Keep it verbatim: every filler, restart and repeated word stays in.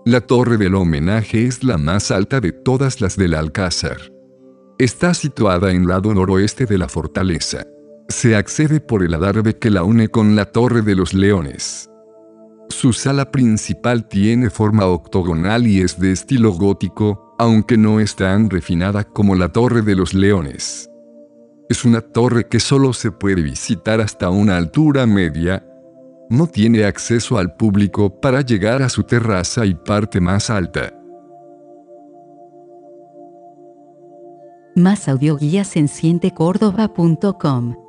La torre del homenaje es la más alta de todas las del Alcázar. Está situada en el lado noroeste de la fortaleza. Se accede por el adarve que la une con la Torre de los Leones. Su sala principal tiene forma octogonal y es de estilo gótico, aunque no es tan refinada como la Torre de los Leones. Es una torre que solo se puede visitar hasta una altura media. No tiene acceso al público para llegar a su terraza y parte más alta. Más audioguías en siente córdoba punto com.